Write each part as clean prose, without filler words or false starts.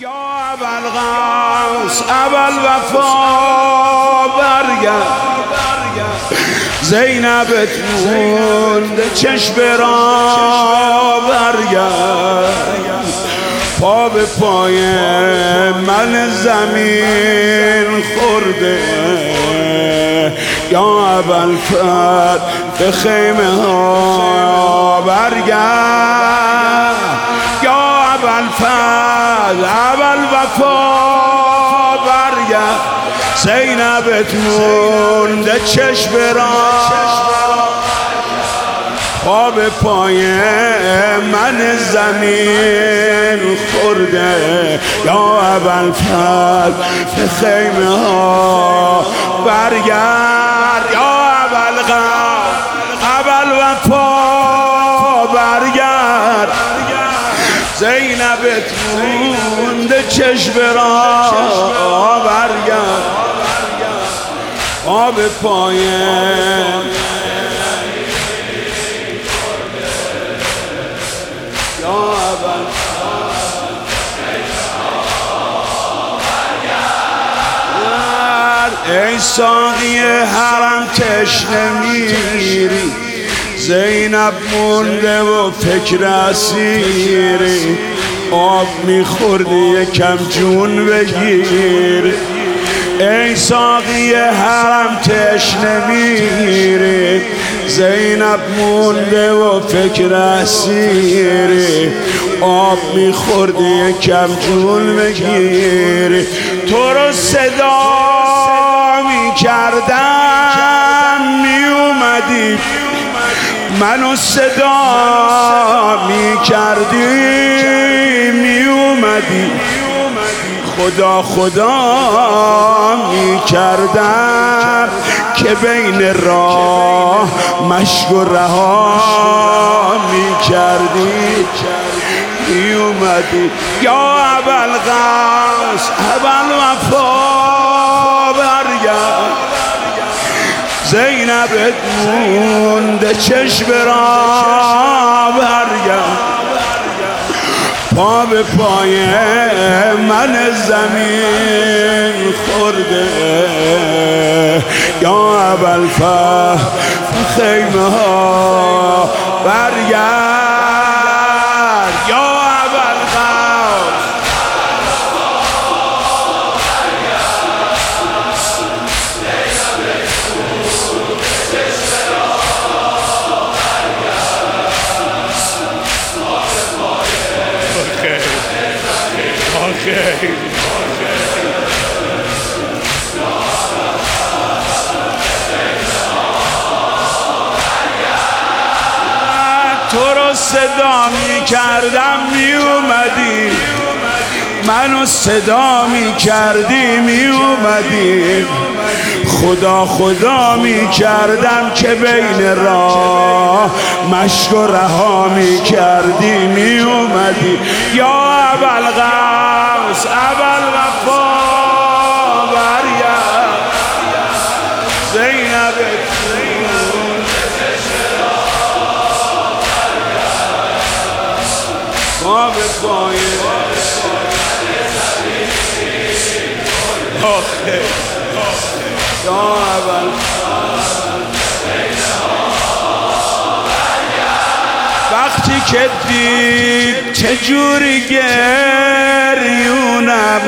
یا ابوالغوث ابوالوفا برگرد، زینبت مونده چشم را برگرد، پا به پای من زمین خورده، یا ابوالفضل به خیمه ها برگرد، یا ابوالفضل ابوالوفا برگرد، زینبت مونده چشم را، پا به پای من زمین خورده، یا ابوالفضل به خیمه ها برگرد، یا ابوالغوث ابوالوفا برگرد، زینبت مونده چشم را برگرد، پا به پای ای ساقی حرم تشنه میری، زینب مونده و فکر اسیری، آب میخوردی یکم جون بگیر، ای ساقی حرم تشنه میری، زینب مونده و فکر اسیری، آب میخوردی یکم جون بگیر، تو رو صدا میکردم میومدی، منو صدا میکردی میومدی، خدا خدا میکردم که بین راه مشک و رها میکردی میومدی، یا ابوالغوث ابوالوفا برگرد، زینبت مونده چشم را برگرد، پا به پای من زمین خورده، یا ابوالفضل خیمه ها برگرد، یا ابوالغوث تو رو صدا میکردم میومدی، منو صدا میکردی میومدی، خدا خدا میکردم که بین راه مشک و رها میکردی میومدی، یا ابوالغوث ابوالوفا برگرد، زینبت پا به پای یا وقتی که دید چجوری گریونم،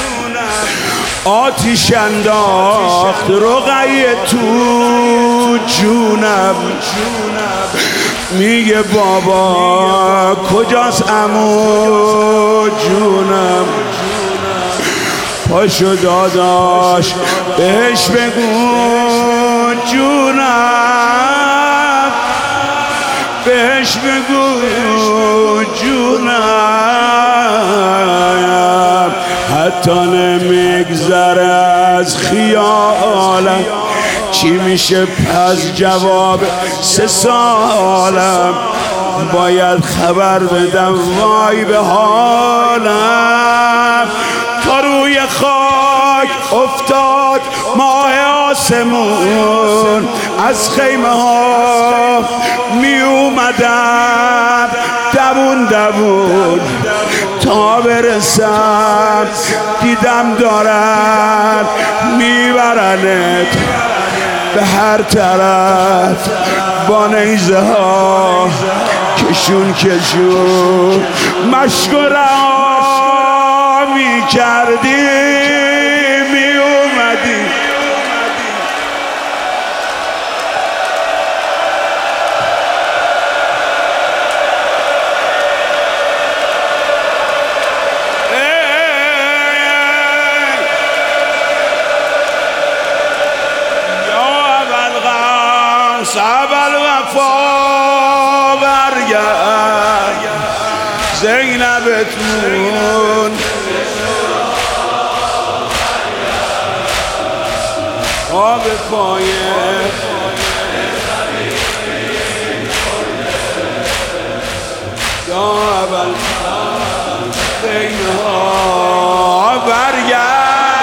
آتیش انداخت رقیه تو جونم، میگه بابا کجاست عمو جونم، پاشو داداش بهش بگو جونم، بهش بگو جونم، حتی نمیگذره از خیالم، چی میشه پس جواب 3 سالم، باید خبر بدم وای به حالم، تا روی خاک افتاد ماه آسمون، از خیمه ها می اومدم دوون دوون، تا تا برسم دیدم دارن میبرنت به هر طرف با نیزه ها کشون کشون مشک و رها میکردی میومدی اول وفا برگرد زینبتون آب پایه یا اول زینها برگرد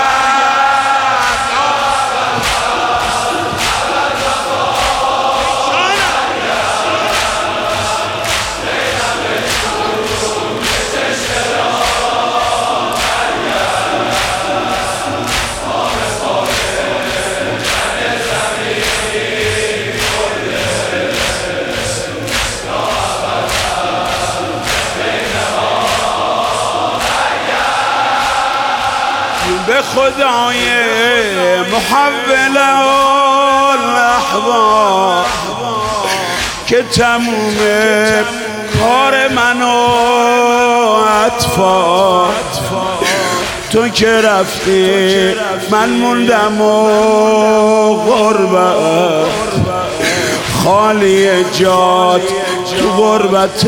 به خدای محول الاحوال که تموم کار من و اطفال تو که رفتی من موندم و غربت خالی جات تو غربت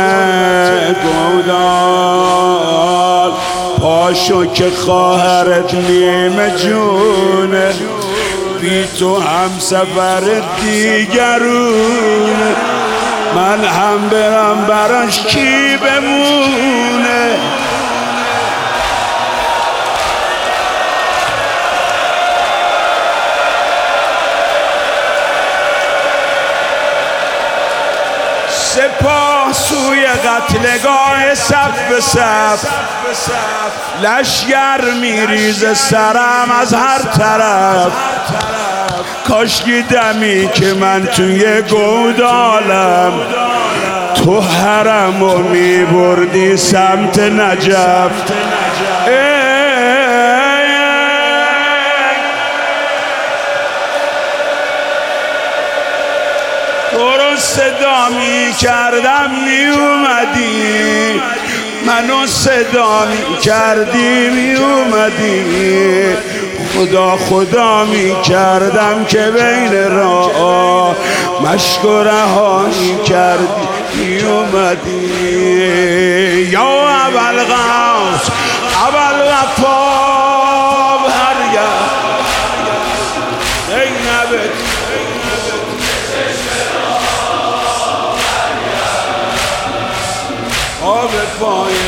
گودال پاشو که خواهرت نیمه جونه بی تو هم سفر دیگرونه من هم برم براش کی بمونه سپاه سوی قتلگاه صف به صف لشگر میریزه سرم از هر طرف کاشکی دمی که من توی گودالم تو حرمو میبردی سمت نجف تو صدا می کردم می اومدی منو صدا می کردی می اومدی خدا می کردم که بین راه مشک و رها می کردی می اومدی یا ابوالقاسم ابوالوفا برگرد زینبت آب پایه